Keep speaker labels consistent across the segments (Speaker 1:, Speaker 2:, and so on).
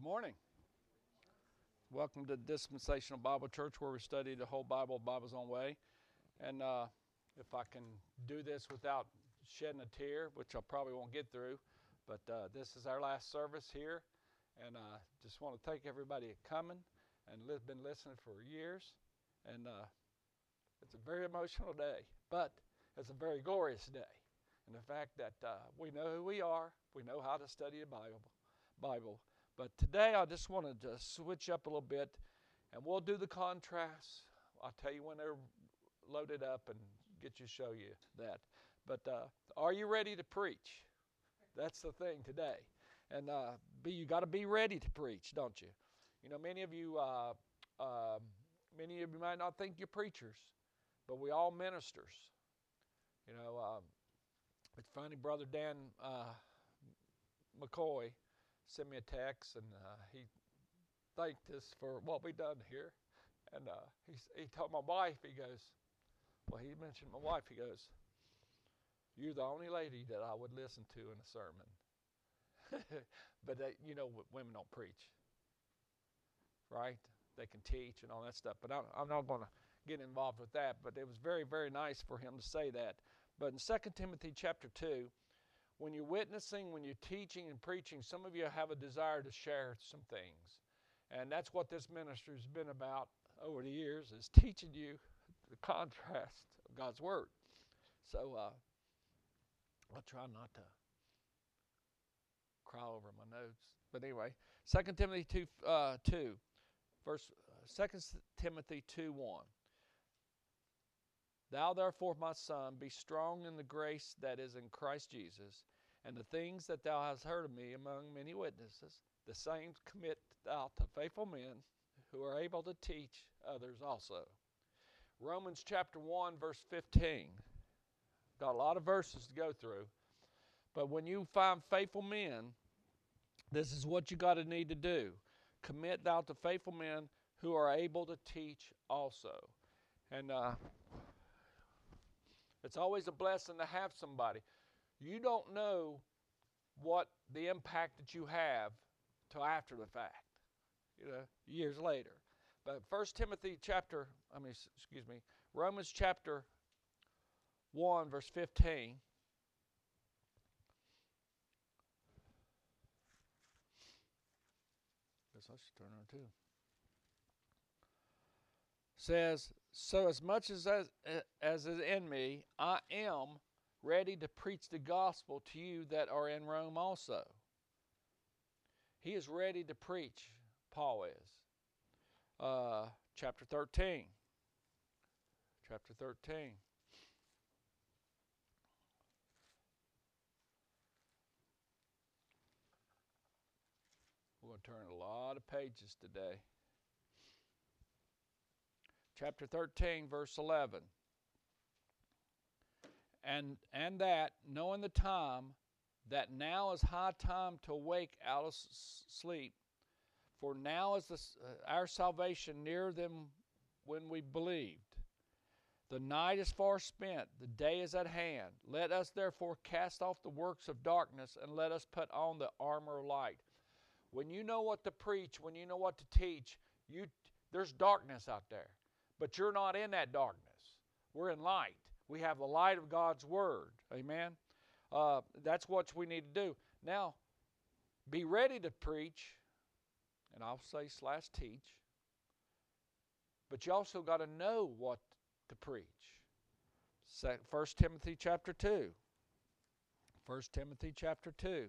Speaker 1: Good morning. Welcome to Dispensational Bible Church, where we study the whole Bible, Bible's own way. And if I can do this without shedding a tear, which I probably won't get through, but this is our last service here. And just want to thank everybody coming and been listening for years. And it's a very emotional day, but it's a very glorious day. And the fact that we know who we are, we know how to study the Bible. But today I just wanted to switch up a little bit, and we'll do the contrasts. I'll tell you when they're loaded up and show you that. But are you ready to preach? That's the thing today. And you got to be ready to preach, don't you? You know, many of you might not think you're preachers, but we all ministers. You know, it's funny, Brother Dan McCoy sent me a text, and he thanked us for what we done here. And he told my wife, he mentioned my wife, he goes, "You're the only lady that I would listen to in a sermon." But women don't preach, right? They can teach and all that stuff. But I'm not going to get involved with that. But it was very, very nice for him to say that. But in 2 Timothy chapter 2, when you're witnessing, when you're teaching and preaching, some of you have a desire to share some things. And that's what this ministry has been about over the years, is teaching you the contrast of God's Word. So I'll try not to cry over my notes. But anyway, 2 Timothy 2, 2 1. Thou therefore, my son, be strong in the grace that is in Christ Jesus, and the things that thou hast heard of me among many witnesses, the same commit thou to faithful men who are able to teach others also. Romans chapter 1, verse 15. Got a lot of verses to go through. But when you find faithful men, this is what you got to need to do. Commit thou to faithful men who are able to teach also. And it's always a blessing to have somebody. You don't know what the impact that you have till after the fact, years later. But Romans chapter 1, verse 15. Guess I should turn on too. Says, so as much as is in me, I am ready to preach the gospel to you that are in Rome also. He is ready to preach, Paul is. Chapter 13. Chapter 13. We're going to turn a lot of pages today. Chapter 13, verse 11. And that, knowing the time, that now is high time to awake out of sleep, for now is our salvation nearer than when we believed. The night is far spent, the day is at hand. Let us therefore cast off the works of darkness, and let us put on the armor of light. When you know what to preach, when you know what to teach, there's darkness out there. But you're not in that darkness. We're in light. We have the light of God's Word. Amen? That's what we need to do. Now, be ready to preach, and I'll say / teach. But you also got to know what to preach. 1 Timothy chapter 2. 1 Timothy chapter 2.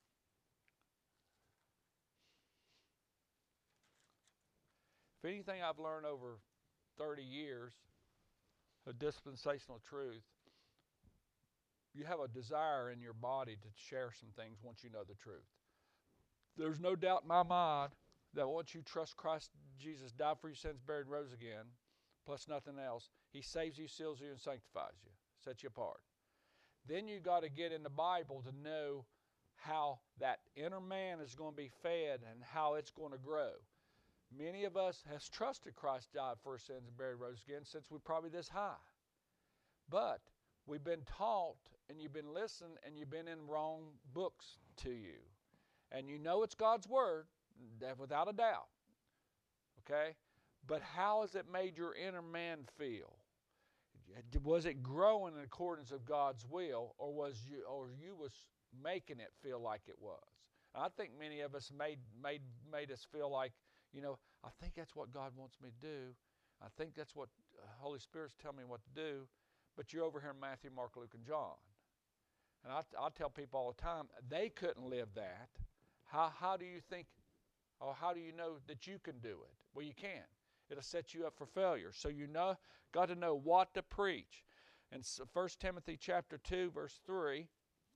Speaker 1: If anything I've learned over 30 years of dispensational truth, you have a desire in your body to share some things once you know the truth. There's no doubt in my mind that once you trust Christ Jesus died for your sins, buried, and rose again, plus nothing else, He saves you, seals you, and sanctifies you, sets you apart. Then you got to get in the Bible to know how that inner man is going to be fed and how it's going to grow. Many of us has trusted Christ died for our sins and buried, rose again since we're probably this high. But we've been taught, and you've been listening, and you've been in wrong books to you. And you know it's God's Word. without a doubt. Okay? But how has it made your inner man feel? Was it growing in accordance of God's will, or you was making it feel like it was? And I think many of us made us feel like, I think that's what God wants me to do. I think that's what Holy Spirit's telling me what to do. But you're over here in Matthew, Mark, Luke, and John. And I tell people all the time, they couldn't live that. How do you think, or how do you know that you can do it? Well, you can. It'll set you up for failure. So got to know what to preach. And 1 Timothy chapter 2, verse 3.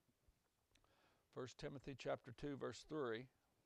Speaker 1: 1 Timothy chapter 2, verse 3.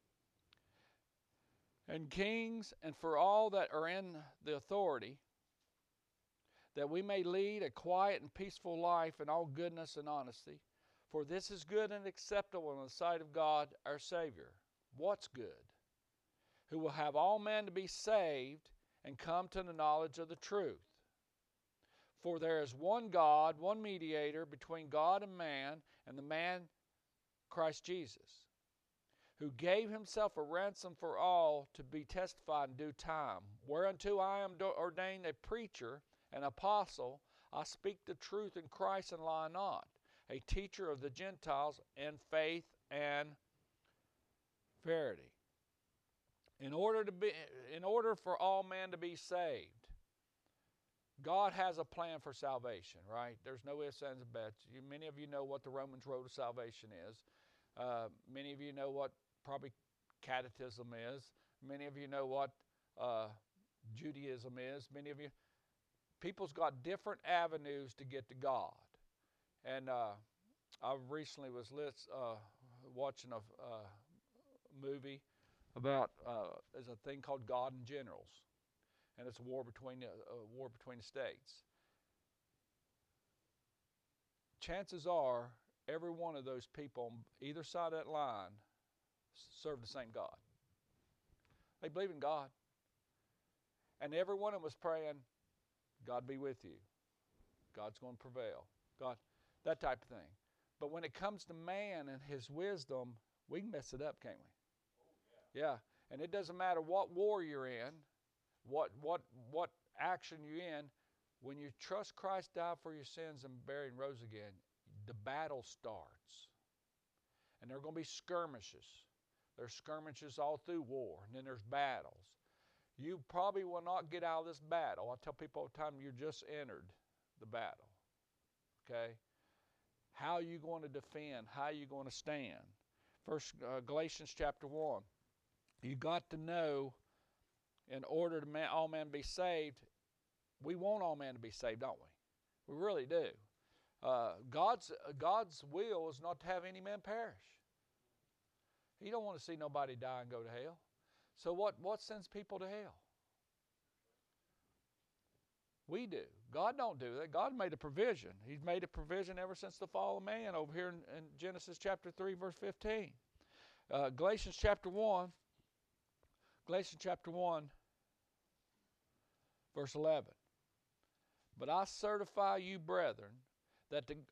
Speaker 1: And kings, and for all that are in the authority, that we may lead a quiet and peaceful life in all goodness and honesty. For this is good and acceptable in the sight of God our Savior. What's good? Who will have all men to be saved and come to the knowledge of the truth. For there is one God, one mediator between God and man, and the man Christ Jesus, who gave himself a ransom for all to be testified in due time. Whereunto I am ordained a preacher, an apostle. I speak the truth in Christ and lie not, a teacher of the Gentiles in faith and verity. In order for all men to be saved, God has a plan for salvation, right? There's no ifs, ands, and buts. Many of you know what the Romans road of salvation is. Many of you know what probably catechism is. Many of you know what Judaism is. Many of you, people's got different avenues to get to God. And I recently was watching a movie about there's a thing called God and Generals, and it's a war between the states. Chances are every one of those people on either side of that line serve the same God. They believe in God, and every one of them was praying, God be with you. God's going to prevail. God, that type of thing. But when it comes to man and his wisdom, we can mess it up, can't we? Yeah, and it doesn't matter what war you're in, what action you're in. When you trust Christ died for your sins and buried and rose again, the battle starts. And there are going to be skirmishes. There's skirmishes all through war, and then there's battles. You probably will not get out of this battle. I tell people all the time, you just entered the battle. Okay? How are you going to defend? How are you going to stand? First, Galatians chapter 1. You got to know, in order to all men be saved, we want all men to be saved, don't we? We really do. God's will is not to have any man perish. He don't want to see nobody die and go to hell. So what sends people to hell? We do. God don't do that. God made a provision. He's made a provision ever since the fall of man over here in Genesis chapter 3, verse 15. Galatians chapter 1, verse 11. But I certify you, brethren, that the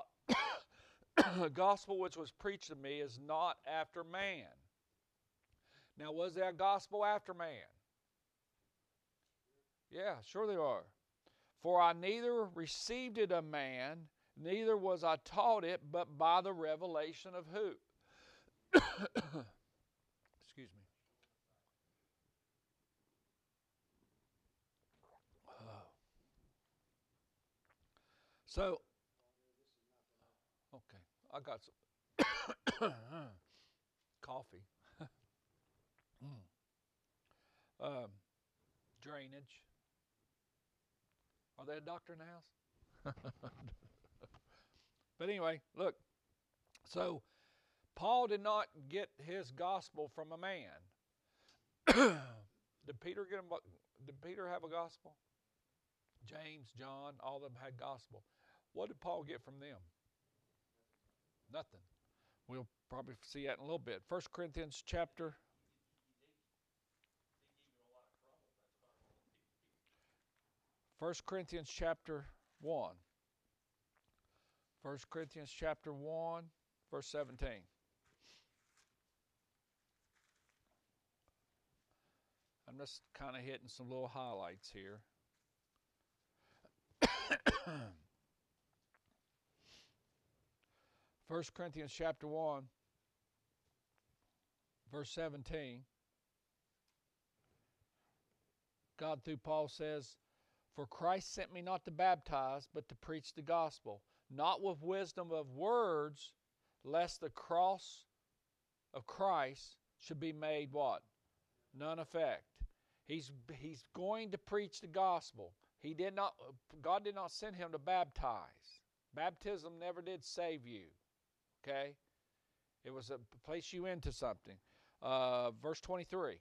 Speaker 1: gospel which was preached to me is not after man. Now, was there a gospel after man? Yeah, sure there are. For I neither received it of man, neither was I taught it, but by the revelation of who? Excuse me. So, okay, I got some coffee. Drainage. Are they a doctor in the house? But anyway, look. So, Paul did not get his gospel from a man. Did Peter have a gospel? James, John, all of them had gospel. What did Paul get from them? Nothing. We'll probably see that in a little bit. 1 Corinthians chapter 1 Corinthians chapter 1. 1 Corinthians chapter 1, verse 17. just kind of hitting some little highlights here. 1 Corinthians chapter 1, verse 17. God through Paul says, "For Christ sent me not to baptize, but to preach the gospel, not with wisdom of words, lest the cross of Christ should be made" what? None effect. He's going to preach the gospel. God did not send him to baptize. Baptism never did save you. Okay? It was to place you into something. Verse 23.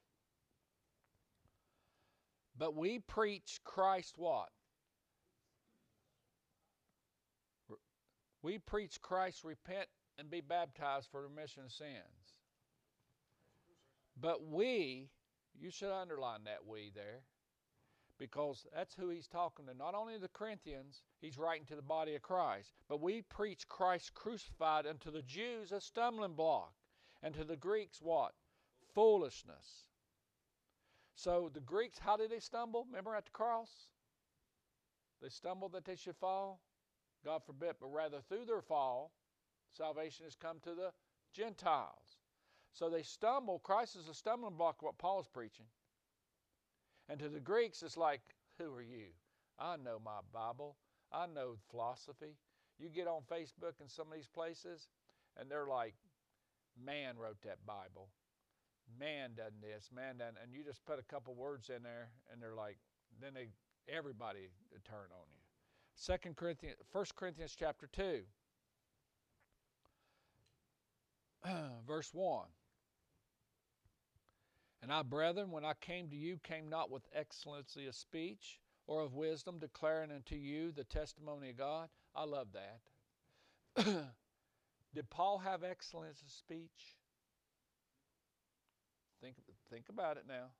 Speaker 1: But we preach Christ what? We preach Christ, repent and be baptized for remission of sins. But we, you should underline that "we" there, because that's who he's talking to. Not only the Corinthians, he's writing to the body of Christ. But we preach Christ crucified, unto the Jews a stumbling block, and to the Greeks what? Foolishness. So the Greeks, how did they stumble? Remember at the cross? They stumbled that they should fall? God forbid, but rather through their fall, salvation has come to the Gentiles. So they stumble. Christ is a stumbling block, what Paul's preaching. And to the Greeks, it's like, who are you? I know my Bible. I know philosophy. You get on Facebook and some of these places, and they're like, man wrote that Bible. Man done this, man done, and you just put a couple words in there, and they're like, then everybody turn on you. 1 Corinthians chapter 2, verse 1. And I, brethren, when I came to you, came not with excellency of speech or of wisdom, declaring unto you the testimony of God. I love that. Did Paul have excellence of speech? Think about it now.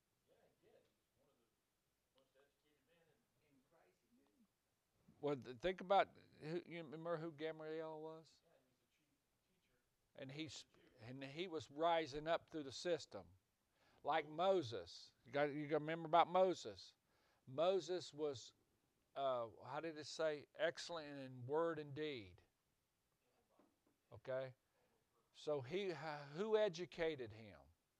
Speaker 1: Well, think about, you remember who Gamaliel was? And he was rising up through the system. Like Moses. You got to remember about Moses. Moses was, how did it say? Excellent in word and deed. Okay? So who educated him?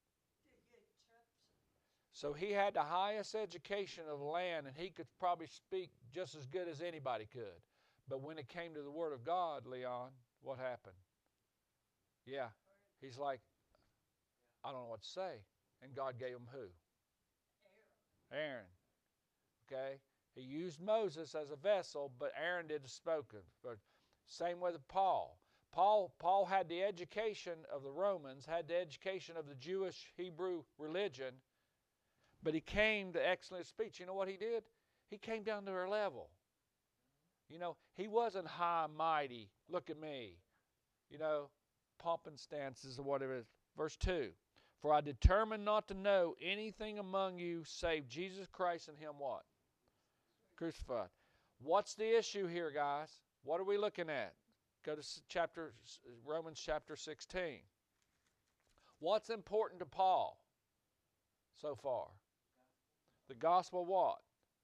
Speaker 1: So he had the highest education of the land, and he could probably speak just as good as anybody could. But when it came to the Word of God, Leon, what happened? Yeah, he's like, I don't know what to say. And God gave him who? Aaron. Okay? He used Moses as a vessel, but Aaron did the spoken. But same with Paul. Paul had the education of the Romans, had the education of the Jewish Hebrew religion, but he came to excellent speech. You know what he did? He came down to their level. You know, he wasn't high and mighty. Look at me. You know, pomp and stances or whatever it is. Verse 2. For I determined not to know anything among you save Jesus Christ and him what? Crucified. What's the issue here, guys? What are we looking at? Go to Romans chapter 16. What's important to Paul so far? The gospel what?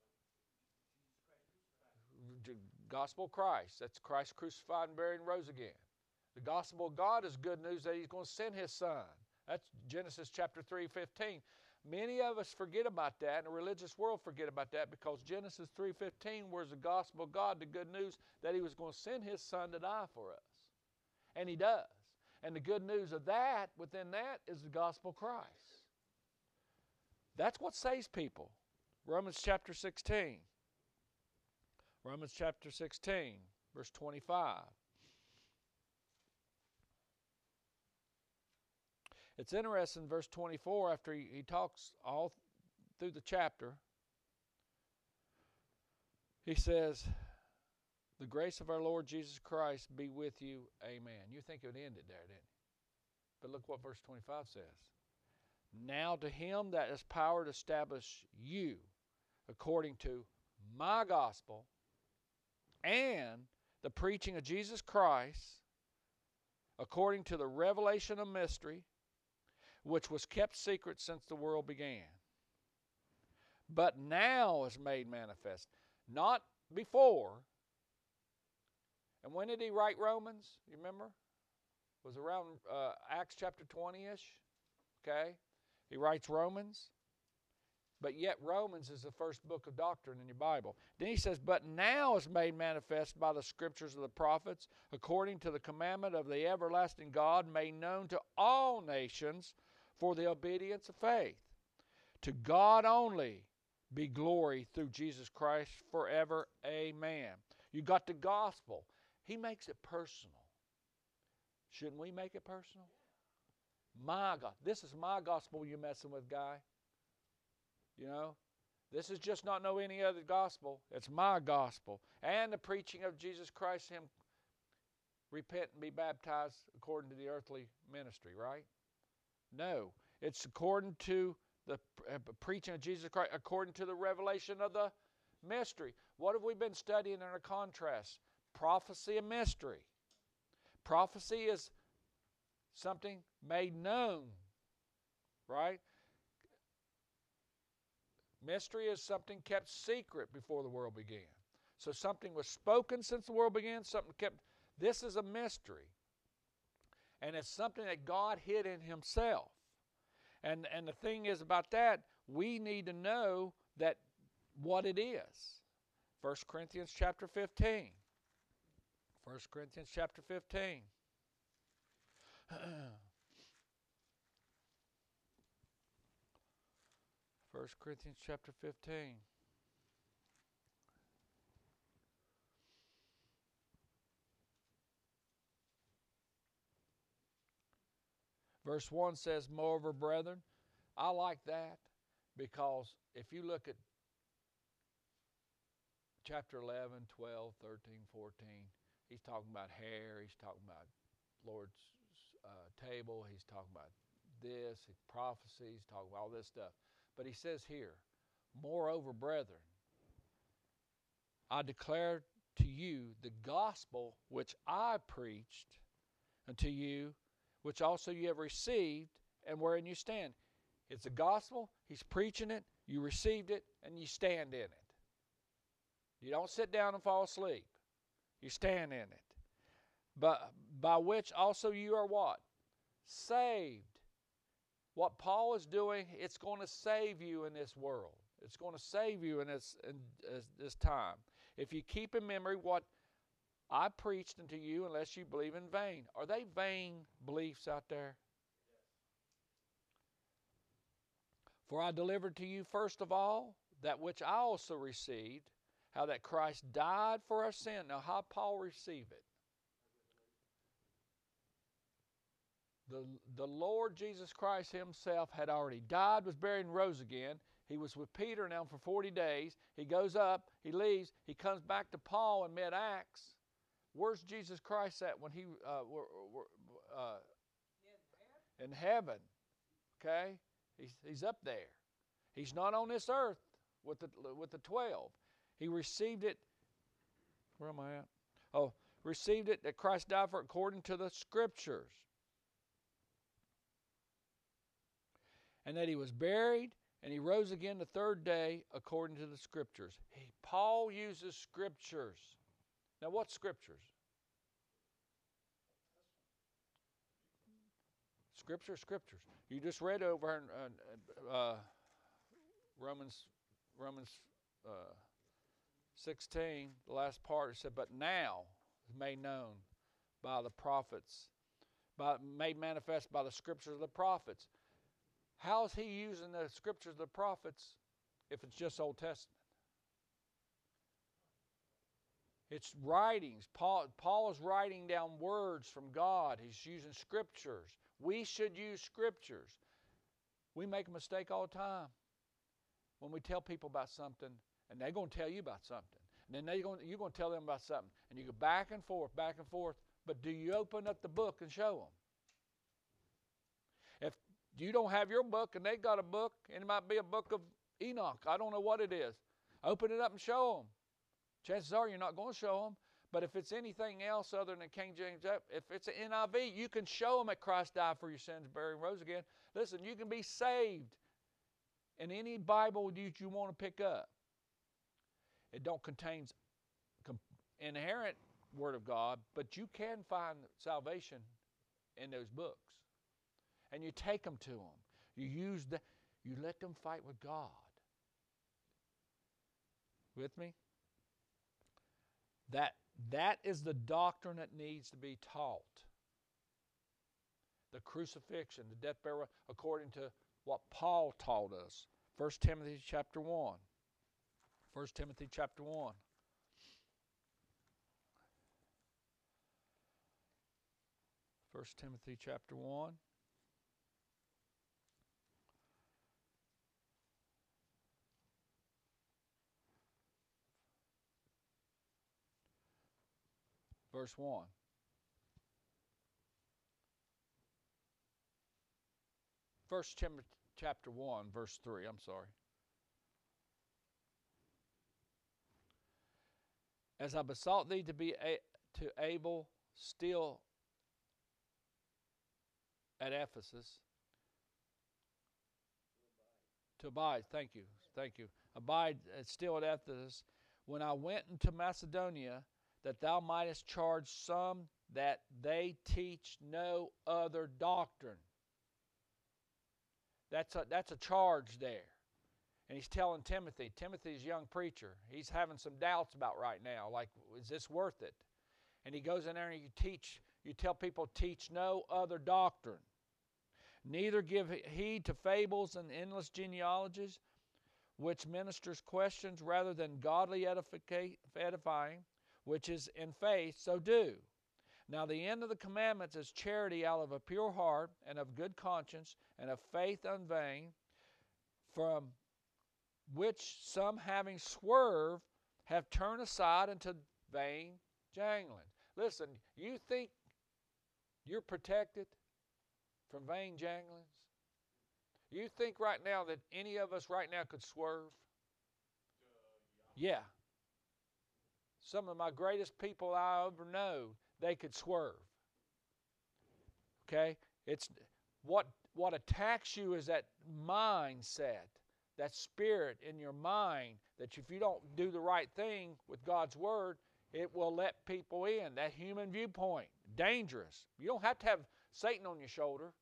Speaker 1: The gospel of Christ. That's Christ crucified and buried and rose again. The gospel of God is good news that he's going to send his son. That's Genesis chapter 3:15. Many of us forget about that, and the religious world forget about that, because Genesis 3:15 was the gospel of God, the good news that he was going to send his son to die for us. And he does. And the good news of that, within that, is the gospel of Christ. That's what saves people. Romans chapter 16. Romans chapter 16, verse 25. It's interesting, verse 24, after he talks all through the chapter, he says, the grace of our Lord Jesus Christ be with you, amen. You think it would end it there, didn't you? But look what verse 25 says. Now to him that has power to establish you according to my gospel and the preaching of Jesus Christ according to the revelation of mystery, which was kept secret since the world began. but now is made manifest. Not before. And when did he write Romans? You remember? It was around Acts chapter 20-ish. Okay? He writes Romans. But yet Romans is the first book of doctrine in your Bible. Then he says, but now is made manifest by the scriptures of the prophets, according to the commandment of the everlasting God, made known to all nations for the obedience of faith. To God only be glory through Jesus Christ forever. Amen. You got the gospel. He makes it personal. Shouldn't we make it personal? My God. This is my gospel you're messing with, guy. You know, this is just not no any other gospel. It's my gospel. And the preaching of Jesus Christ, Him repent and be baptized according to the earthly ministry, right? No. It's according to the preaching of Jesus Christ, according to the revelation of the mystery. What have we been studying in our contrast? Prophecy and mystery. Prophecy is something made known, right? Mystery is something kept secret before the world began. So something was spoken since the world began, something kept. This is a mystery. And it's something that God hid in Himself. And the thing is about that, we need to know that what it is. 1 Corinthians chapter 15. 1 Corinthians chapter 15. 1 Corinthians chapter 15. Verse 1 says, moreover, brethren, I like that because if you look at chapter 11, 12, 13, 14, he's talking about hair, he's talking about Lord's table, he's talking about this, prophecy, he's talking about all this stuff. But he says here, moreover, brethren, I declare to you the gospel which I preached unto you, which also you have received, and wherein you stand. It's the gospel, he's preaching it, you received it, and you stand in it. You don't sit down and fall asleep. You stand in it. But by which also you are what? Saved. What Paul is doing, it's going to save you in this world. It's going to save you in this time. If you keep in memory what I preached unto you, unless you believe in vain. Are they vain beliefs out there? For I delivered to you first of all that which I also received, how that Christ died for our sin. Now, how Paul received it? The Lord Jesus Christ Himself had already died, was buried, and rose again. He was with Peter now for 40 days. He goes up, he leaves, he comes back to Paul in mid-Acts. Where's Jesus Christ at when He in heaven? Okay, he's up there. He's not on this earth with the 12. He received it. Where am I at? Oh, received it that Christ died for it according to the Scriptures. And that He was buried, and He rose again the third day according to the Scriptures. Paul uses Scriptures. Now, what Scriptures? Scriptures. You just read over in Romans 16, the last part, it said, but now is made known by the prophets, made manifest by the Scriptures of the prophets. How is he using the Scriptures of the prophets if it's just Old Testament? It's writings. Paul is writing down words from God. He's using Scriptures. We should use Scriptures. We make a mistake all the time when we tell people about something, and they're going to tell you about something. And then you're going to tell them about something. And you go back and forth, but do you open up the book and show them? If you don't have your book and they got a book, and it might be a book of Enoch, I don't know what it is, open it up and show them. Chances are you're not going to show them. But if it's anything else other than King James, if it's an NIV, you can show them that Christ died for your sins, buried, and rose again. Listen, you can be saved in any Bible that you want to pick up. It don't contain inherent Word of God, but you can find salvation in those books. And you take them to them. You let them fight with God. With me? That is the doctrine that needs to be taught. The crucifixion, the death, burial, according to what Paul taught us. 1 Timothy chapter 1. 1 Timothy chapter 1. First Timothy chapter 1. Verse 1. First Timothy chapter 1, verse 3. I'm sorry. As I besought thee to be able still at Ephesus, to abide, thank you. Abide still at Ephesus, when I went into Macedonia, that thou mightest charge some that they teach no other doctrine. That's a charge there. And he's telling Timothy. Timothy's a young preacher. He's having some doubts about right now, like, is this worth it? And he goes in there and you tell people, teach no other doctrine. Neither give heed to fables and endless genealogies, which ministers questions rather than godly edifying, which is in faith, so do. Now the end of the commandments is charity out of a pure heart and of good conscience and of faith unvain, from which some having swerved have turned aside into vain jangling. Listen, you think you're protected from vain janglings? You think right now that any of us right now could swerve? Yeah. Some of my greatest people I ever know, they could swerve. Okay? It's what attacks you is that mindset, that spirit in your mind, that if you don't do the right thing with God's Word, it will let people in. That human viewpoint, dangerous. You don't have to have Satan on your shoulder.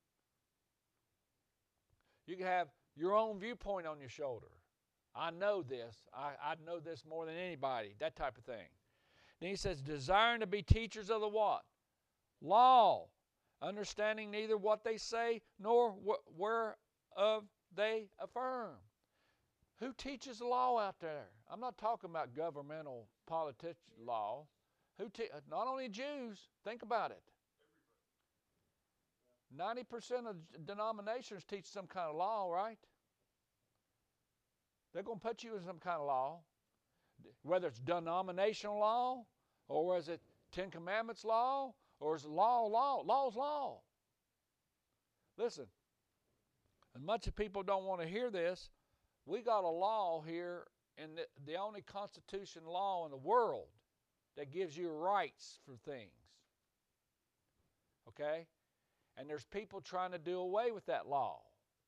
Speaker 1: You can have your own viewpoint on your shoulder. I know this. I know this more than anybody. That type of thing. Then he says, desiring to be teachers of the what? Law. Understanding neither what they say nor whereof they affirm. Who teaches the law out there? I'm not talking about governmental politician law. Not only Jews. Think about it. 90% of denominations teach some kind of law, right? They're going to put you in some kind of law. Whether it's denominational law, or is it Ten Commandments law, or is it law? Law's law. Listen, as much as people don't want to hear this, we got a law here, and the only constitution law in the world that gives you rights for things. Okay? And there's people trying to do away with that law.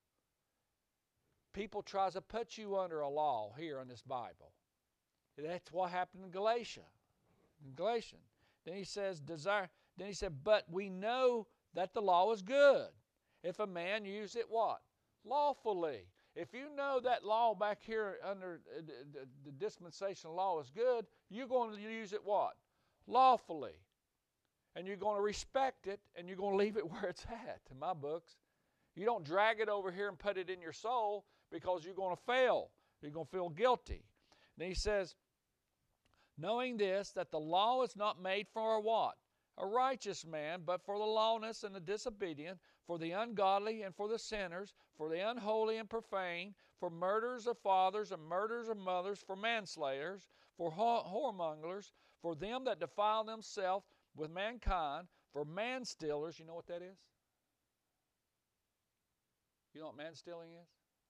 Speaker 1: People try to put you under a law here in this Bible. That's what happened in Galatia. In Galatians. Then he says, but we know that the law is good, if a man use it what? Lawfully. If you know that law back here under the dispensational law is good, you're going to use it what? Lawfully. And you're going to respect it, and you're going to leave it where it's at, in my books. You don't drag it over here and put it in your soul, because you're going to fail. You're going to feel guilty. Then he says, knowing this, that the law is not made for a what? A righteous man, but for the lawless and the disobedient, for the ungodly and for the sinners, for the unholy and profane, for murderers of fathers and murderers of mothers, for manslayers, for whoremongers, for them that defile themselves with mankind, for manstealers. You know what that is? You know what manstealing is?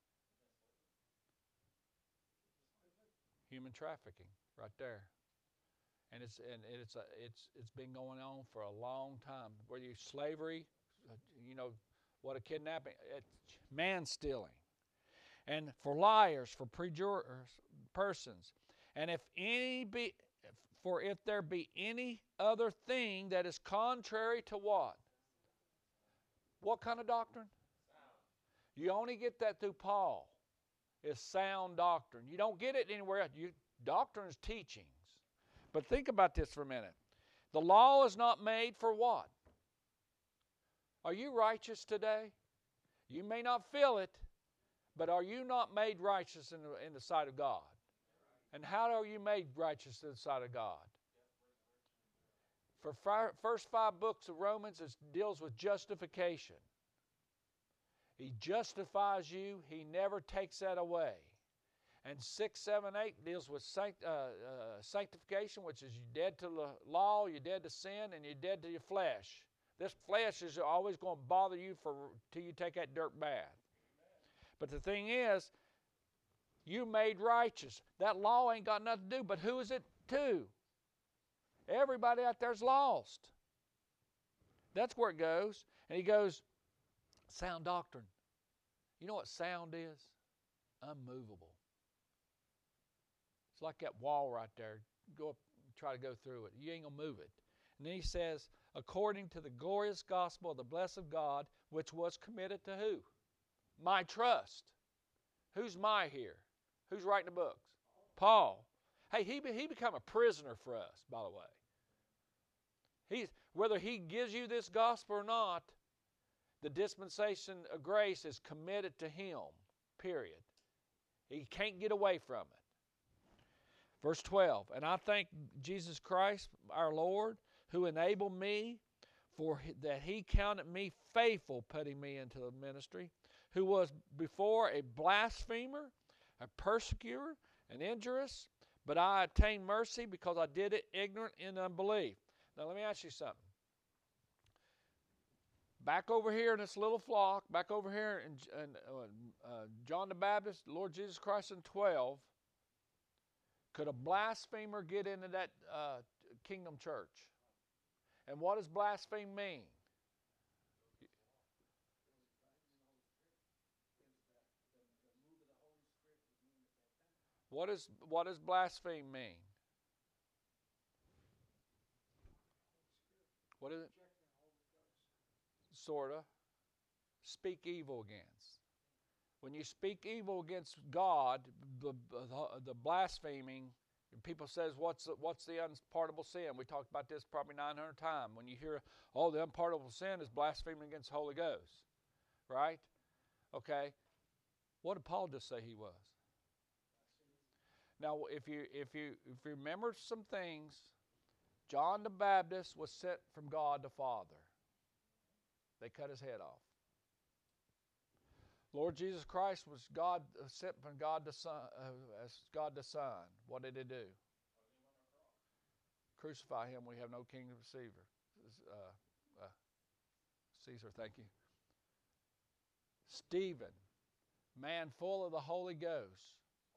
Speaker 1: Human trafficking, right there. And it's been going on for a long time. Whether you slavery, what a kidnapping, it's man stealing. and for liars, for perjurers, persons. And if there be any other thing that is contrary to what? What kind of doctrine? You only get that through Paul. It's sound doctrine. You don't get it anywhere else. Doctrine is teachings. But think about this for a minute. The law is not made for what? Are you righteous today? You may not feel it, but are you not made righteous in the sight of God? And how are you made righteous in the sight of God? For first 5 books of Romans, it deals with justification. He justifies you. He never takes that away. And 6, 7, 8 deals with sanctification, which is you're dead to the law, you're dead to sin, and you're dead to your flesh. This flesh is always going to bother you till you take that dirt bath. But the thing is, you made righteous. That law ain't got nothing to do, but who is it to? Everybody out there's lost. That's where it goes. And he goes, sound doctrine. You know what sound is? Unmovable. It's like that wall right there. Go up and try to go through it. You ain't going to move it. And then he says, according to the glorious gospel of the blessed God, which was committed to who? My trust. Who's my here? Who's writing the books? Paul. Hey, he become a prisoner for us, by the way. Whether he gives you this gospel or not, the dispensation of grace is committed to him, period. He can't get away from it. Verse 12, and I thank Jesus Christ, our Lord, who enabled me, for that he counted me faithful, putting me into the ministry, who was before a blasphemer, a persecutor, an injurious, but I obtained mercy because I did it ignorant in unbelief. Now let me ask you something. Back over here in this little flock, back over here in John the Baptist, Lord Jesus Christ in 12, could a blasphemer get into that kingdom church? And what does blaspheme mean? What does blaspheme mean? What is it? Sort of. Speak evil against. When you speak evil against God, the blaspheming, people says, what's the unpardonable sin? We talked about this probably 900 times. When you hear, the unpardonable sin is blaspheming against the Holy Ghost. Right? Okay. What did Paul just say he was? Now, if you remember some things, John the Baptist was sent from God the Father. They cut his head off. Lord Jesus Christ was sent from God the Son, as God the Son. What did he do? Crucify him. We have no king of Caesar. Caesar, thank you. Stephen, man full of the Holy Ghost.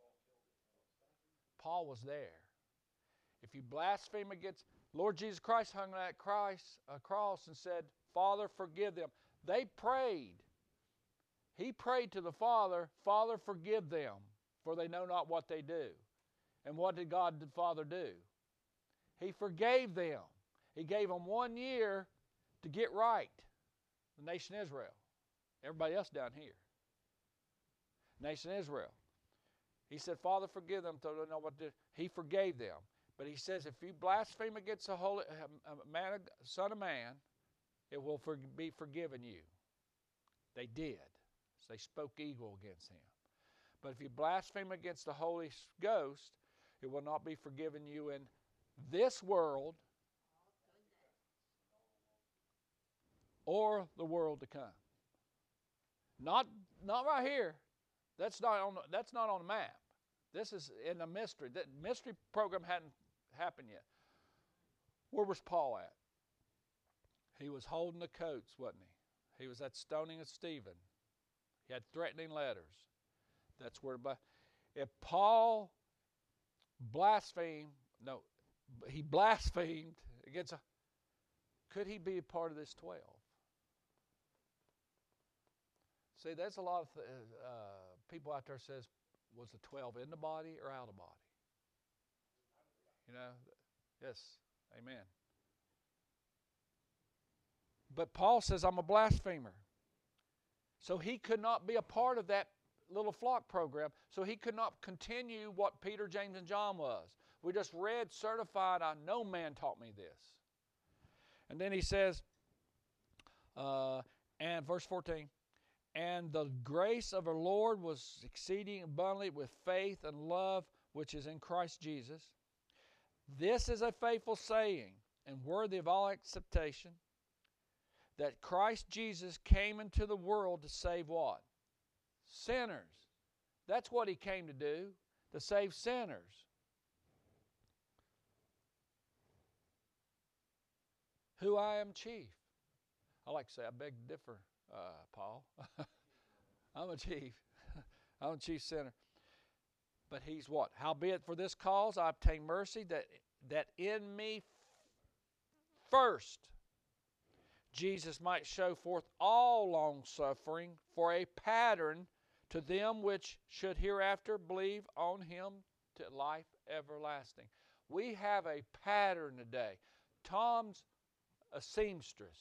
Speaker 1: Paul was there. If you blaspheme against Lord Jesus Christ, hung on that cross and said, Father, forgive them. They prayed. He prayed to the Father, Father, forgive them, for they know not what they do. And what did God the Father do? He forgave them. He gave them 1 year to get right. The nation Israel. Everybody else down here. Nation Israel. He said, Father, forgive them, so they don't know what to do. He forgave them. But he says, if you blaspheme against the holy Son of Man, it will be forgiven you. They did. So they spoke evil against him. But if you blaspheme against the Holy Ghost, it will not be forgiven you in this world or the world to come. Not right here. That's not on the map. This is in a mystery. That mystery program hadn't happened yet. Where was Paul at? He was holding the coats, wasn't he? He was at stoning of Stephen. He had threatening letters. That's where, if Paul he blasphemed against could he be a part of this 12? See, there's a lot of people out there says, was the 12 in the body or out of the body? You know, yes, amen. But Paul says, I'm a blasphemer. So he could not be a part of that little flock program. So he could not continue what Peter, James, and John was. We just read, certified, no man taught me this. And then he says, and verse 14, and the grace of our Lord was exceeding abundantly with faith and love which is in Christ Jesus. This is a faithful saying and worthy of all acceptation, that Christ Jesus came into the world to save what? Sinners. That's what he came to do, to save sinners. Who I am chief. I like to say, I beg to differ, Paul. I'm a chief. I'm a chief sinner. But he's what? Howbeit for this cause I obtain mercy, that in me first Jesus might show forth all long-suffering for a pattern to them which should hereafter believe on him to life everlasting. We have a pattern today. Tom's a seamstress.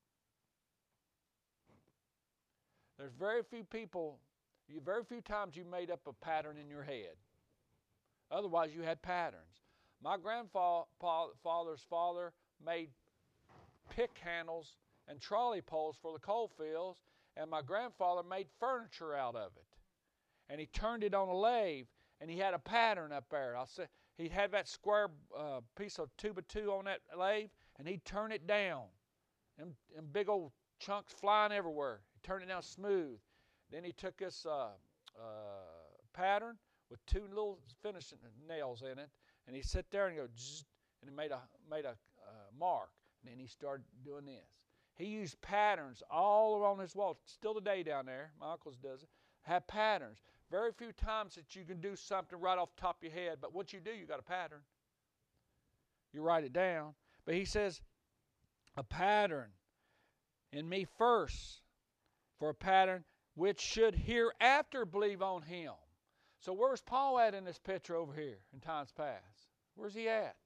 Speaker 1: There's very few people, very few times you made up a pattern in your head. Otherwise, you had patterns. My grandfather's father made pick handles and trolley poles for the coal fields, and my grandfather made furniture out of it. And he turned it on a lathe, and he had a pattern up there. He'd have that square piece of 2x2 on that lathe, and he'd turn it down. And big old chunks flying everywhere. He'd turn it down smooth. Then he took this pattern with 2 little finishing nails in it, and he sit there and go, zzz, and he made a mark. And then he started doing this. He used patterns all around his wall. Still today down there, my uncle's does it, have patterns. Very few times that you can do something right off the top of your head, but once you do, you got a pattern. You write it down. But he says, a pattern in me first, for a pattern which should hereafter believe on him. So where's Paul at in this picture over here in times past? Where's he at?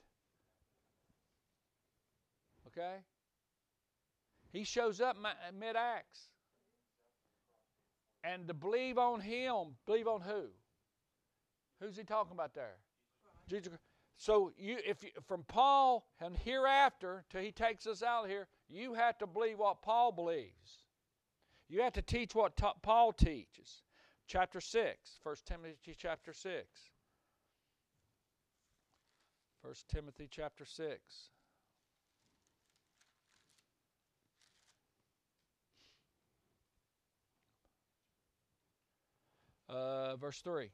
Speaker 1: Okay? He shows up mid-Acts. And to believe on him, believe on who? Who's he talking about there? Jesus. So from Paul and hereafter till he takes us out of here, you have to believe what Paul believes. You have to teach what Paul teaches. Chapter 6, 1 Timothy chapter 6. 1 Timothy chapter 6. Verse 3.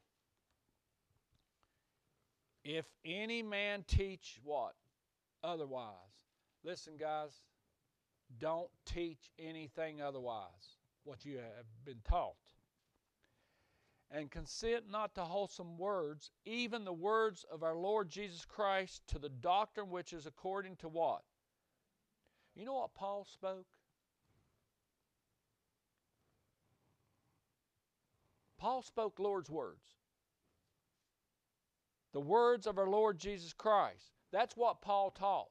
Speaker 1: If any man teach what? Otherwise. Listen, guys, don't teach anything otherwise, what you have been taught. And consent not to wholesome words, even the words of our Lord Jesus Christ, to the doctrine which is according to what? You know what Paul spoke? Paul spoke Lord's words. The words of our Lord Jesus Christ. That's what Paul taught.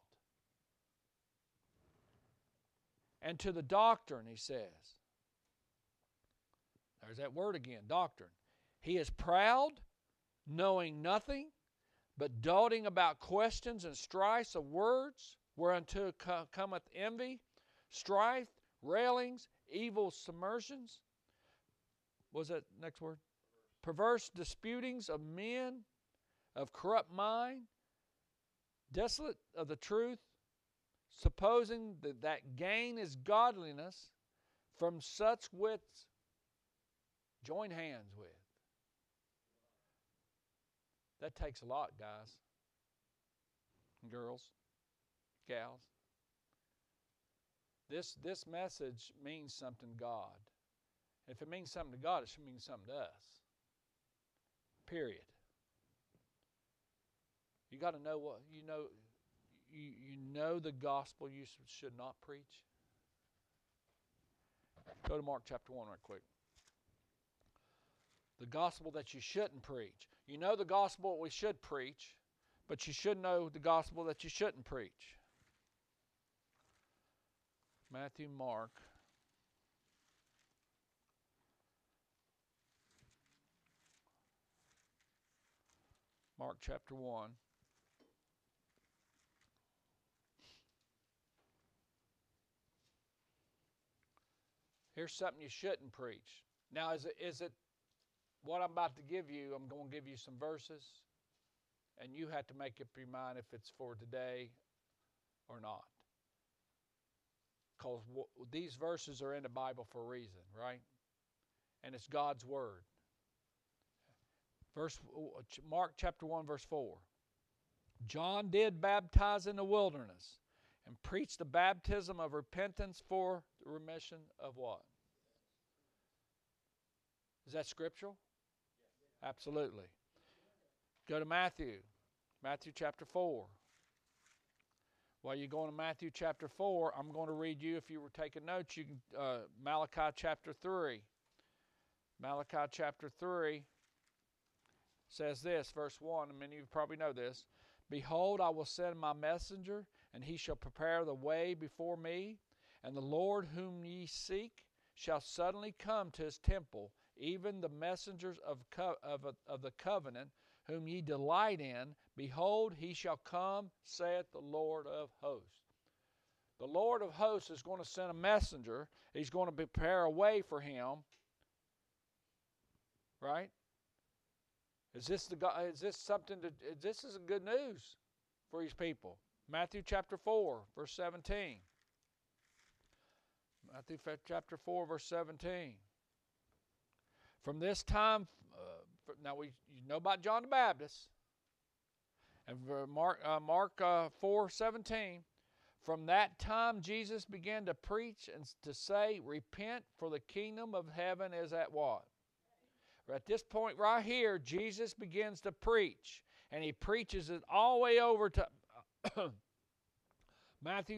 Speaker 1: And to the doctrine, he says. There's that word again, doctrine. He is proud, knowing nothing, but doting about questions and strifes of words, whereunto cometh envy, strife, railings, evil submersions. What was that next word? Perverse disputings of men, of corrupt mind, desolate of the truth, supposing that gain is godliness, from such wits join hands with. That takes a lot, guys, girls, gals. This message means something to God. If it means something to God, it should mean something to us. Period. You got to know what you know. You know the gospel you should not preach. Go to Mark chapter 1 right quick. the gospel that you shouldn't preach. You know the gospel we should preach, but you should know the gospel that you shouldn't preach. Matthew, Mark. Mark chapter 1. Here's something you shouldn't preach. Now, is it what I'm about to give you? I'm going to give you some verses, and you have to make up your mind if it's for today or not. Because these verses are in the Bible for a reason, right? And it's God's Word. Mark chapter 1, verse 4. John did baptize in the wilderness and preached the baptism of repentance for the remission of what? Is that scriptural? Yes. Absolutely. Go to Matthew. Matthew chapter 4. While you're going to Matthew chapter 4, I'm going to read you, if you were taking notes, you can Malachi chapter 3. Malachi chapter 3 says this, verse 1, and many of you probably know this. Behold, I will send my messenger, and he shall prepare the way before me. And the Lord whom ye seek shall suddenly come to his temple, even the messengers of the covenant, whom ye delight in. Behold, he shall come, saith the Lord of hosts. The Lord of hosts is going to send a messenger. He's going to prepare a way for him. Right? Is this something that this is good news for his people? Matthew chapter 4, verse 17. Matthew chapter 4, verse 17. From this time, now you know about John the Baptist. And Mark 4:17. From that time Jesus began to preach and to say, repent, for the kingdom of heaven is at what? At this point right here, Jesus begins to preach. And he preaches it all the way over to Matthew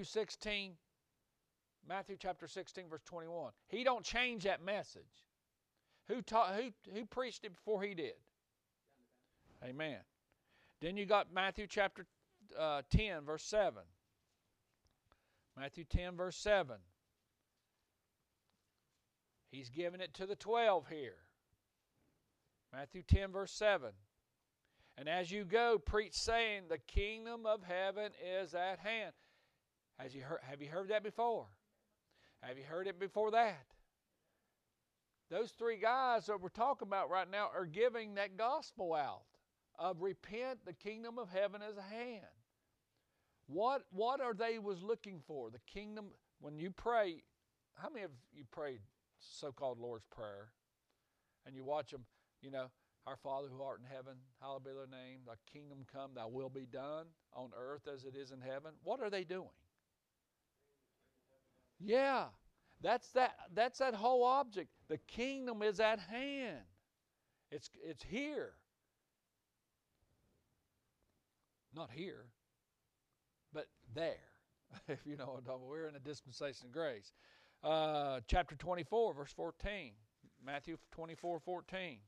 Speaker 1: chapter 16, verse 21. He don't change that message. Who preached it before he did? Amen. Then you got Matthew chapter 10, verse 7. Matthew 10, verse 7. He's giving it to the 12 here. Matthew 10, verse 7. And as you go, preach, saying, the kingdom of heaven is at hand. Have you heard that before? Have you heard it before that? Those three guys that we're talking about right now are giving that gospel out of repent, the kingdom of heaven is at hand. What are they was looking for? The kingdom, when you pray, how many of you prayed so-called Lord's Prayer? And you watch them, our Father who art in heaven, hallowed be thy name, thy kingdom come, thy will be done on earth as it is in heaven. What are they doing? Yeah, that's that whole object. The kingdom is at hand. It's here. Not here, but there. If you know what I'm talking about. We're in a dispensation of grace. Chapter 24, verse 14. Matthew 24, 14.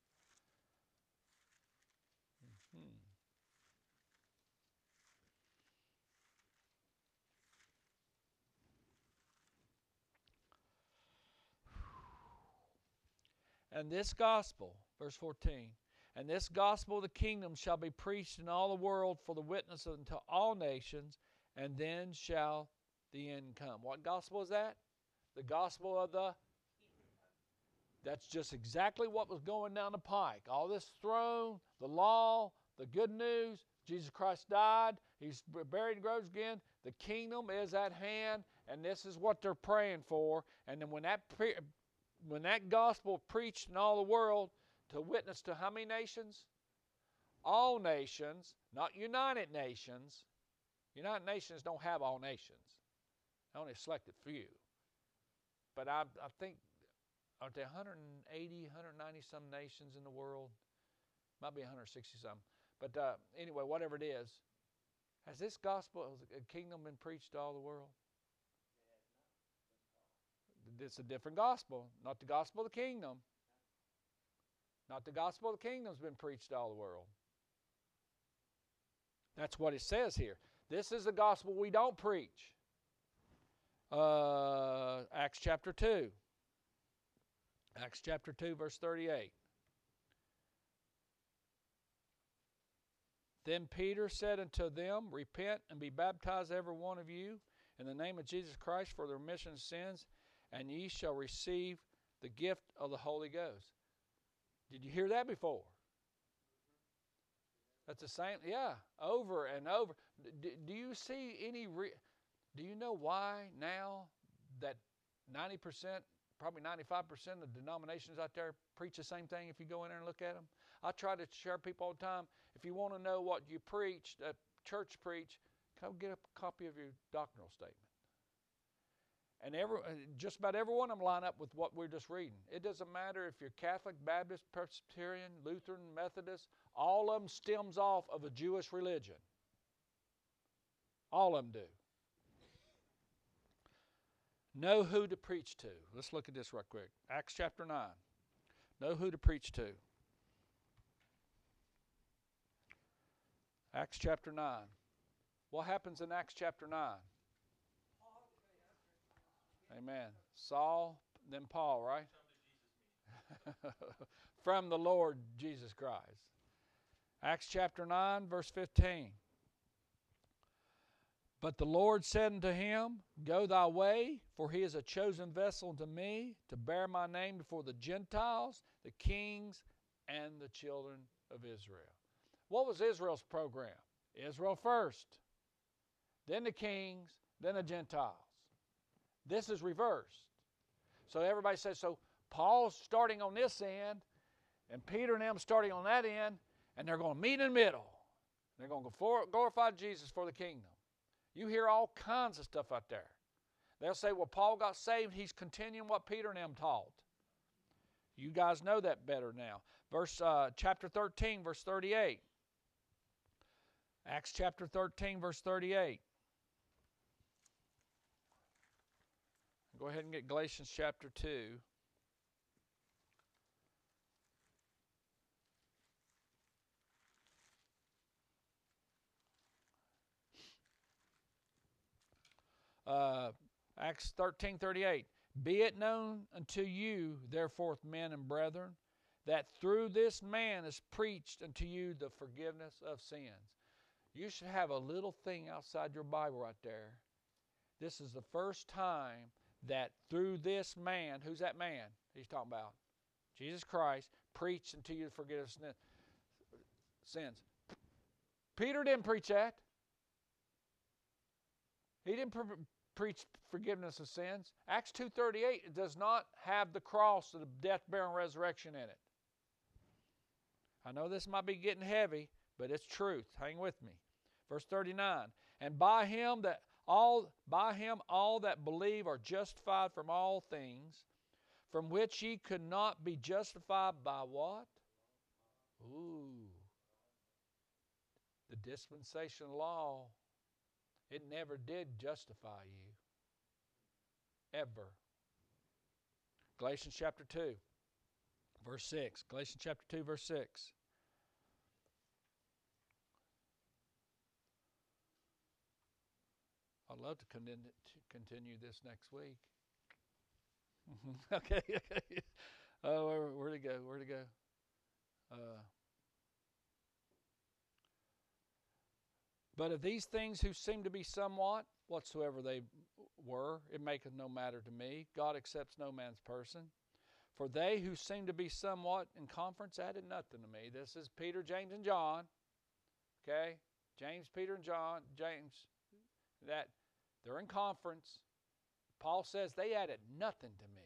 Speaker 1: And this gospel, verse 14, and this gospel of the kingdom shall be preached in all the world for the witness unto all nations, and then shall the end come. What gospel is that? The gospel of the... That's just exactly what was going down the pike. All this throne, the law, the good news, Jesus Christ died, he's buried and rose again, the kingdom is at hand, and this is what they're praying for. And then when that gospel preached in all the world to witness to how many nations? All nations, not United Nations. United Nations don't have all nations. They only selected few. But I think, aren't there 180, 190 some nations in the world? Might be 160 some. But anyway, whatever it is, has this gospel, kingdom been preached to all the world? It's a different gospel, not the gospel of the kingdom. Not the gospel of the kingdom's been preached to all the world. That's what it says here. This is the gospel we don't preach. Acts chapter 2. Acts chapter 2, verse 38. Then Peter said unto them, Repent and be baptized every one of you in the name of Jesus Christ for the remission of sins, and ye shall receive the gift of the Holy Ghost. Did you hear that before? That's the same, yeah, over and over. Do you see any, do you know why now that 90%, probably 95% of denominations out there preach the same thing if you go in there and look at them? I try to share people all the time, if you want to know what you preach, church preach, come get a copy of your doctrinal statement. And just about every one of them line up with what we're just reading. It doesn't matter if you're Catholic, Baptist, Presbyterian, Lutheran, Methodist. All of them stems off of a Jewish religion. All of them do. Know who to preach to. Let's look at this right quick. Acts chapter 9. Know who to preach to. Acts chapter 9. What happens in Acts chapter 9? Amen. Saul, then Paul, right? From the Lord Jesus Christ. Acts chapter 9, verse 15. But the Lord said unto him, Go thy way, for he is a chosen vessel unto me, to bear my name before the Gentiles, the kings, and the children of Israel. What was Israel's program? Israel first, then the kings, then the Gentiles. This is reversed. So everybody says, so Paul's starting on this end, and Peter and them starting on that end, and they're going to meet in the middle. They're going to glorify Jesus for the kingdom. You hear all kinds of stuff out there. They'll say, well, Paul got saved. He's continuing what Peter and them taught. You guys know that better now. Chapter 13, verse 38. Acts chapter 13, verse 38. Go ahead and get Galatians chapter 2. Acts 13:38. Be it known unto you, therefore, men and brethren, that through this man is preached unto you the forgiveness of sins. You should have a little thing outside your Bible right there. This is the first time that through this man, who's that man he's talking about? Jesus Christ, preached unto you the forgiveness of sins. Peter didn't preach that. He didn't preach forgiveness of sins. Acts 2:38 does not have the cross of the death, burial, and resurrection in it. I know this might be getting heavy, but it's truth. Hang with me. Verse 39. And by him all that believe are justified from all things, from which ye could not be justified by what? The dispensational law. It never did justify you. Ever. Galatians chapter 2, verse 6. Galatians chapter 2, verse 6. I'd love to continue this next week. Okay. Oh, where'd it go? Where'd it go? But of these things who seem to be somewhat, whatsoever they were, it maketh no matter to me. God accepts no man's person. For they who seem to be somewhat in conference added nothing to me. This is Peter, James, and John. Okay? James, Peter, and John. James. That they're in conference. Paul says they added nothing to me.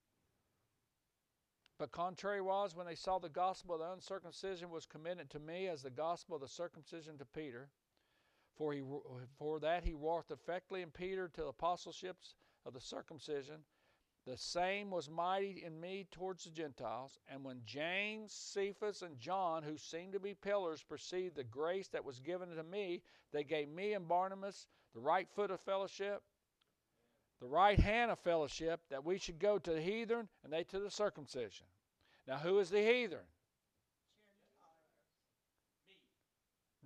Speaker 1: But contrary was, when they saw the gospel of the uncircumcision was committed to me as the gospel of the circumcision to Peter, for that he wrought effectually in Peter to the apostleships of the circumcision, the same was mighty in me towards the Gentiles. And when James, Cephas, and John, who seemed to be pillars, perceived the grace that was given to me, they gave me and Barnabas the right foot of fellowship, the right hand of fellowship, that we should go to the heathen and they to the circumcision. Now who is the heathen?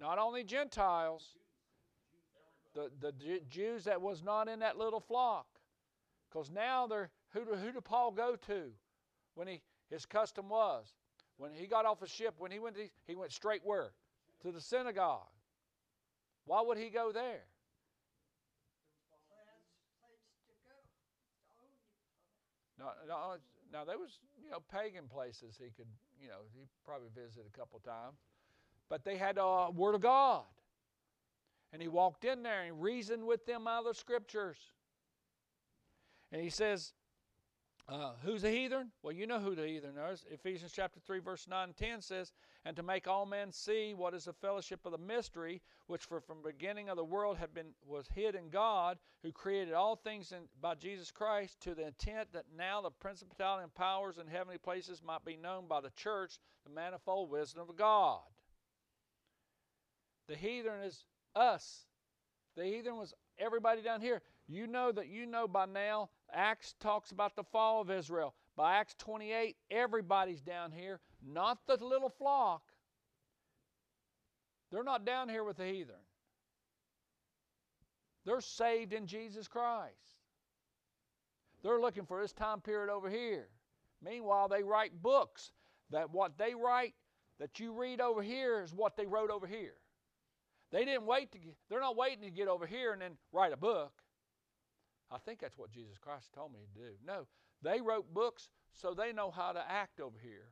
Speaker 1: Not only Gentiles, the Jews that was not in that little flock. Because now who did Paul go to when his custom was? When he got off the ship, when he went straight where? To the synagogue. Why would he go there? No, there was, pagan places he could, he probably visited a couple times. But they had the Word of God. And he walked in there and reasoned with them out of the Scriptures. And he says, who's the heathen? Well, you know who the heathen is. Ephesians chapter 3, verse 9 and 10 says, and to make all men see what is the fellowship of the mystery, which from the beginning of the world was hid in God, who created all things by Jesus Christ, to the intent that now the principality and powers in heavenly places might be known by the church, the manifold wisdom of God. The heathen is us. The heathen was everybody down here. You know by now, Acts talks about the fall of Israel. By Acts 28, everybody's down here, not the little flock. They're not down here with the heathen. They're saved in Jesus Christ. They're looking for this time period over here. Meanwhile, they write books. That what they write, that you read over here, is what they wrote over here. They're not waiting to get over here and then write a book. I think that's what Jesus Christ told me to do. No, they wrote books so they know how to act over here.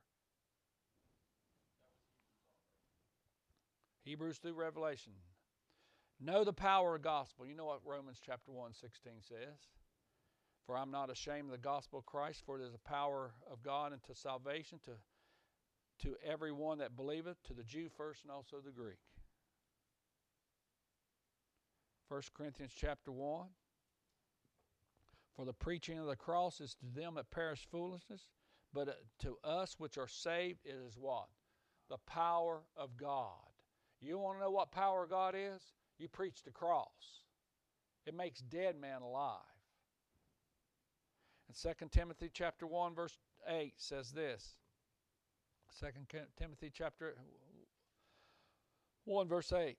Speaker 1: Hebrews through Revelation. Know the power of the gospel. You know what Romans chapter 1:16 says? For I'm not ashamed of the gospel of Christ, for it is the power of God unto salvation to everyone that believeth, to the Jew first and also the Greek. 1 Corinthians chapter 1. For the preaching of the cross is to them that perish foolishness, but to us which are saved it is what? The power of God. You want to know what power of God is? You preach the cross. It makes dead man alive. And 2 Timothy chapter 1 verse 8 says this. 2 Timothy chapter 1 verse 8.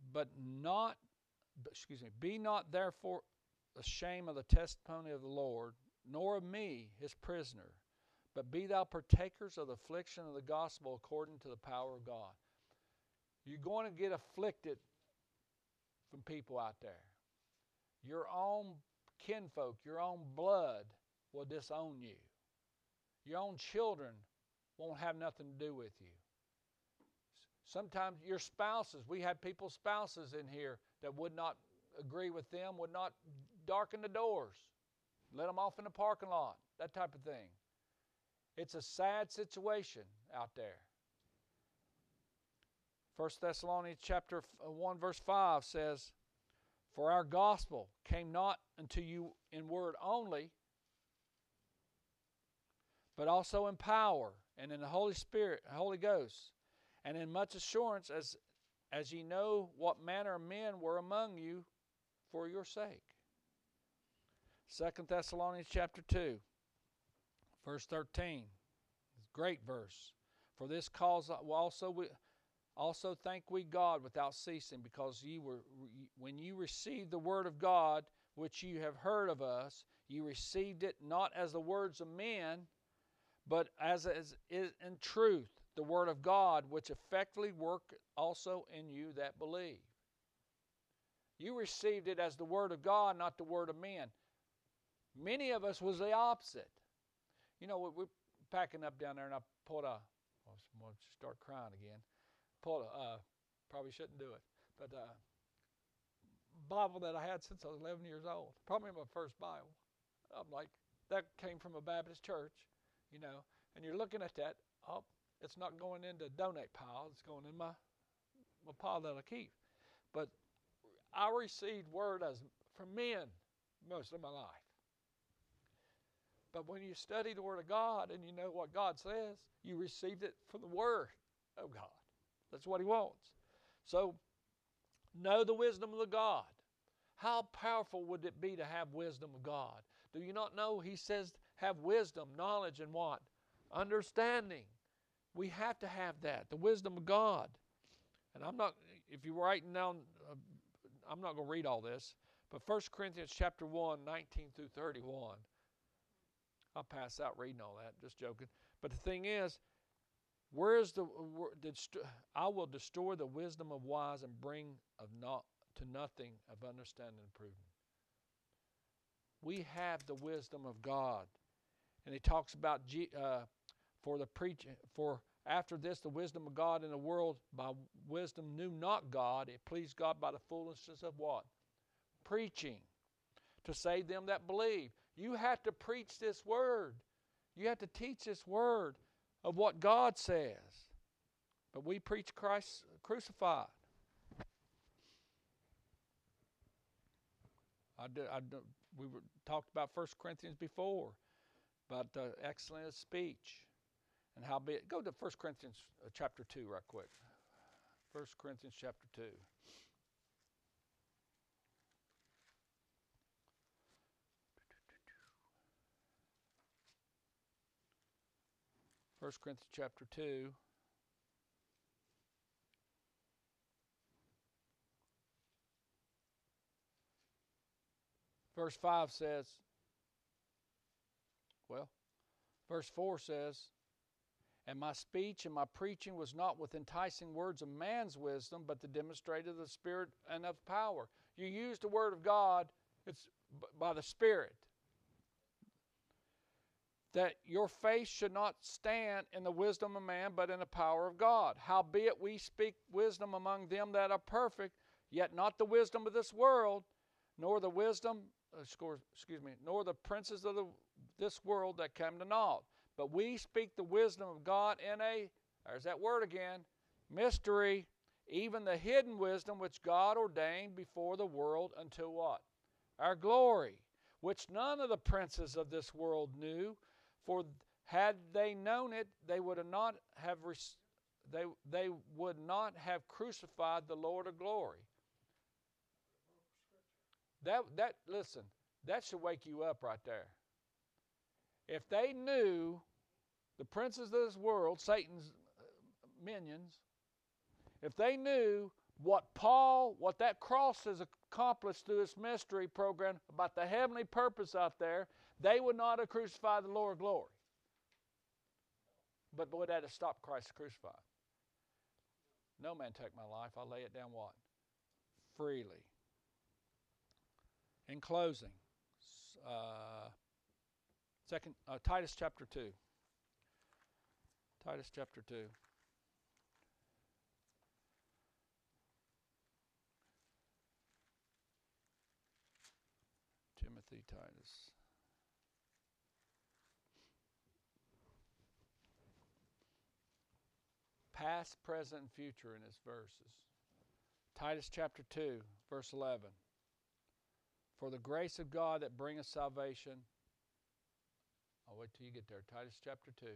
Speaker 1: Be not therefore ashamed of the testimony of the Lord, nor of me, his prisoner, but be thou partakers of the affliction of the gospel according to the power of God. You're going to get afflicted from people out there. Your own kinfolk, your own blood will disown you. Your own children won't have nothing to do with you. Sometimes your spouses, we had people's spouses in here that would not agree with them, would not darken the doors, let them off in the parking lot, that type of thing. It's a sad situation out there. 1 Thessalonians chapter 1 verse 5 says, for our gospel came not unto you in word only, but also in power and in the Holy Spirit, Holy Ghost, and in much assurance, as ye know what manner of men were among you for your sake. 2 Thessalonians chapter 2, verse 13. Great verse. For this cause also thank we God without ceasing, because when you received the word of God, which you have heard of us, you received it not as the words of men, but as is in truth the word of God, which effectively worked also in you that believe. You received it as the word of God, not the word of men. Many of us was the opposite. We're packing up down there, and I pulled I'm going to start crying again. Probably shouldn't do it, but Bible that I had since I was 11 years old. Probably my first Bible. I'm like, that came from a Baptist church, and you're looking at that. Oh, it's not going into a donate pile. It's going in my pile that I keep. But I received word from men most of my life. But when you study the Word of God and you know what God says, you received it from the Word of God. That's what He wants. So, know the wisdom of the God. How powerful would it be to have wisdom of God? Do you not know He says have wisdom, knowledge, and what? Understanding. We have to have that, the wisdom of God. And I'm not, if you're writing down, I'm not going to read all this, but 1 Corinthians chapter 1, 19 through 31. I'll pass out reading all that, just joking. But the thing is, I will destroy the wisdom of wise and bring to nothing of understanding and prudence. We have the wisdom of God. And he talks about for after this the wisdom of God in the world by wisdom knew not God. It pleased God by the foolishness of what? Preaching. To save them that believe. You have to preach this word. You have to teach this word of what God says. But we preach Christ crucified. We talked about 1 Corinthians before, about the excellence of speech. And go to 1 Corinthians chapter 2 right quick. 1 Corinthians chapter 2. 1 Corinthians chapter 2. Verse 5 says, verse 4 says, and my speech and my preaching was not with enticing words of man's wisdom, but the demonstrated of the Spirit and of power. You use the word of God, it's by the Spirit. That your faith should not stand in the wisdom of man, but in the power of God. Howbeit we speak wisdom among them that are perfect, yet not the wisdom of this world, nor the wisdom, nor the princes of this world that come to naught. But we speak the wisdom of God in there's that word again, mystery, even the hidden wisdom which God ordained before the world unto what? Our glory, which none of the princes of this world knew, for had they known it, they would not have crucified the Lord of glory. Listen, that should wake you up right there. If they knew the princes of this world, Satan's minions, if they knew what that cross has accomplished through this mystery program about the heavenly purpose out there, they would not have crucified the Lord of glory. But would that have stopped Christ crucified? No man take my life, I lay it down what? Freely. In closing, Titus chapter 2. Titus chapter 2. Timothy, Titus. Past, present, and future in his verses. Titus chapter 2, verse 11. For the grace of God that bringeth salvation. I'll wait till you get there. Titus chapter 2.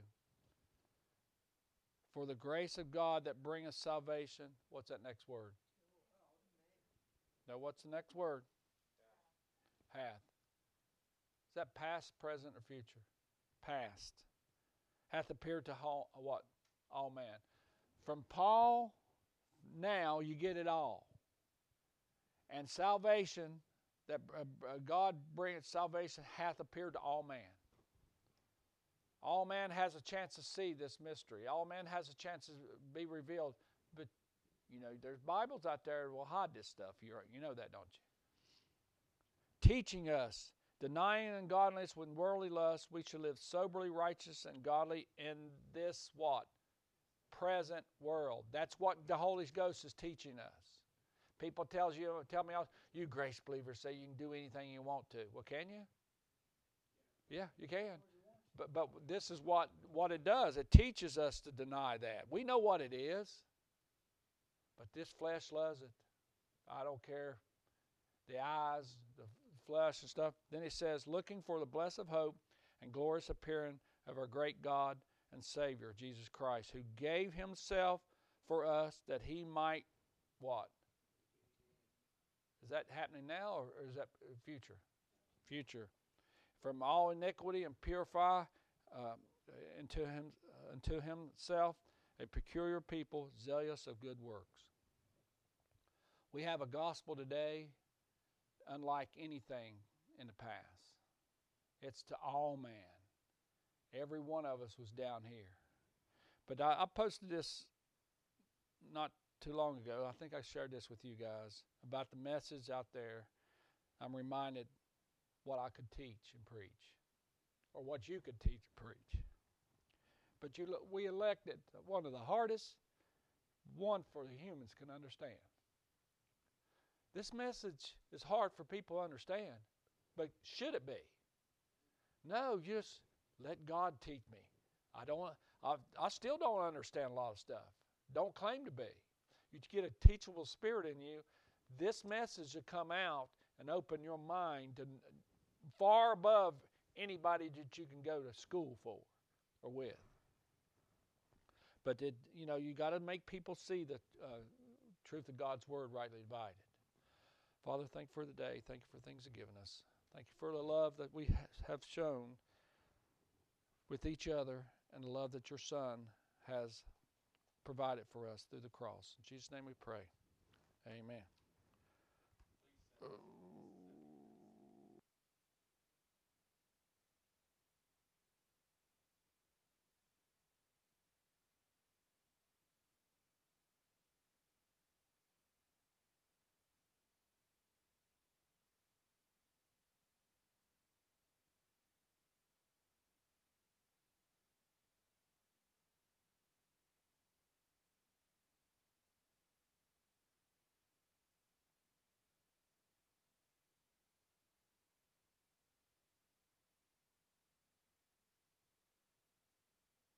Speaker 1: For the grace of God that bringeth salvation. What's that next word? Now, what's the next word? Hath. Is that past, present, or future? Past. Hath appeared to what? All man. From Paul, now you get it all. And salvation, that God bringeth salvation, hath appeared to all man. All man has a chance to see this mystery. All man has a chance to be revealed. But, there's Bibles out there that will hide this stuff. You know that, don't you? Teaching us, denying ungodliness with worldly lust, we should live soberly, righteous, and godly in this what? Present world. That's what the Holy Ghost is teaching us. People tell me, you grace believers say you can do anything you want to. Well, can you? Yeah, you can. But this is what it does. It teaches us to deny that. We know what it is. But this flesh loves it. I don't care. The eyes, the flesh and stuff. Then it says, looking for the blessed hope and glorious appearing of our great God and Savior, Jesus Christ, who gave himself for us that he might what? Is that happening now or is that future? Future. From all iniquity and purify unto himself a peculiar people, zealous of good works. We have a gospel today unlike anything in the past. It's to all man. Every one of us was down here. But I posted this not too long ago. I think I shared this with you guys about the message out there. I'm reminded what I could teach and preach, or what you could teach and preach. But we elected one of the hardest one for the humans can understand. This message is hard for people to understand, but should it be? No, just let God teach me. I still don't understand a lot of stuff. Don't claim to be. You get a teachable spirit in you. This message will come out and open your mind to far above anybody that you can go to school for or with. But you got to make people see the truth of God's word rightly divided. Father, thank you for the day. Thank you for things you've given us. Thank you for the love that we have shown with each other and the love that your Son has provided for us through the cross. In Jesus' name we pray. Amen.